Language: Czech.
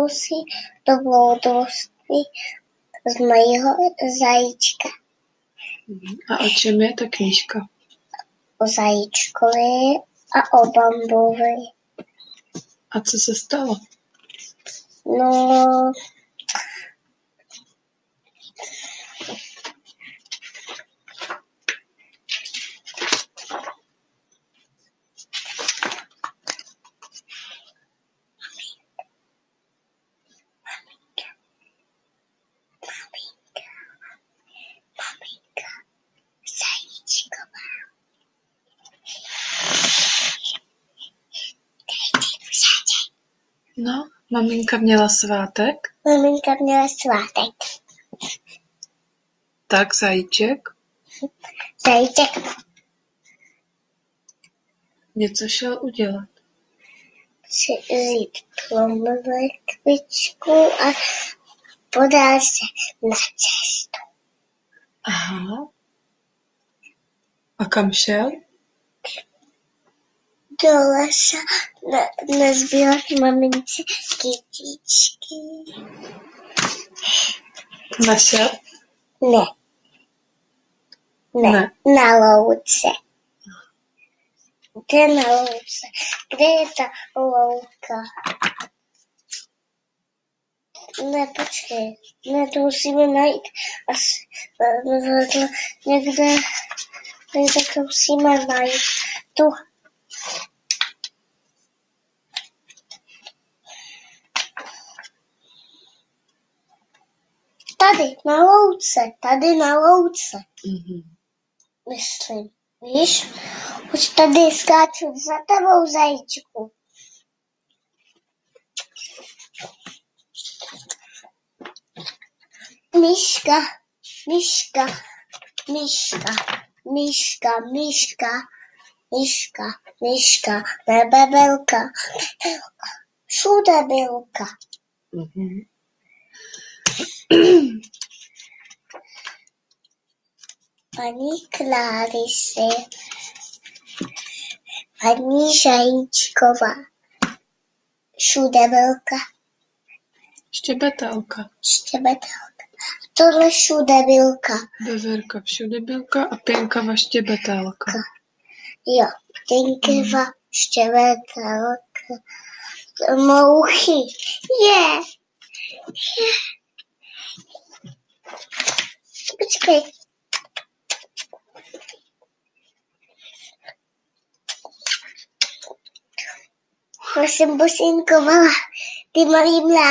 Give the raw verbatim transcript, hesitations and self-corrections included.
si dobrodružství z mého zajíčka. A o čem je ta knížka? O zajíčkovi a o bambovi. A co se stalo? No, No, maminka měla svátek? maminka měla svátek. Tak, zajíček? Zajíček Něco šel udělat. si vzít plomekvičku a podal se na cestu. Aha. A kam šel? Do lesa na, nazbírat mamince kytičky. Našel? Ne. Ne. Ne. Na louce. Kde na louce? Kde je ta louka? Ne, počkej. Ne, to musíme najít. Asi vedle někde, někde to musíme najít. Tu. Tady, na louce. Tady na louce. Mhm. Myslím. Víš? Už tady skáču za tebou, zajíčku. Myška, myška, myška, myška, myška, myška, myška, bebelka, všude bylka. Mhm. Paní Klárisi, paní Zajíčková, všude bylka, Štěbetelka. štěbetelka. Tohle všude bylka. Beverka všude bylka a pěnkava štěbetelka. Jo, pěnkava štěbetelka. Mouchy. Je. Je. Počkej. Já jsem posinkovala ty malý mlá.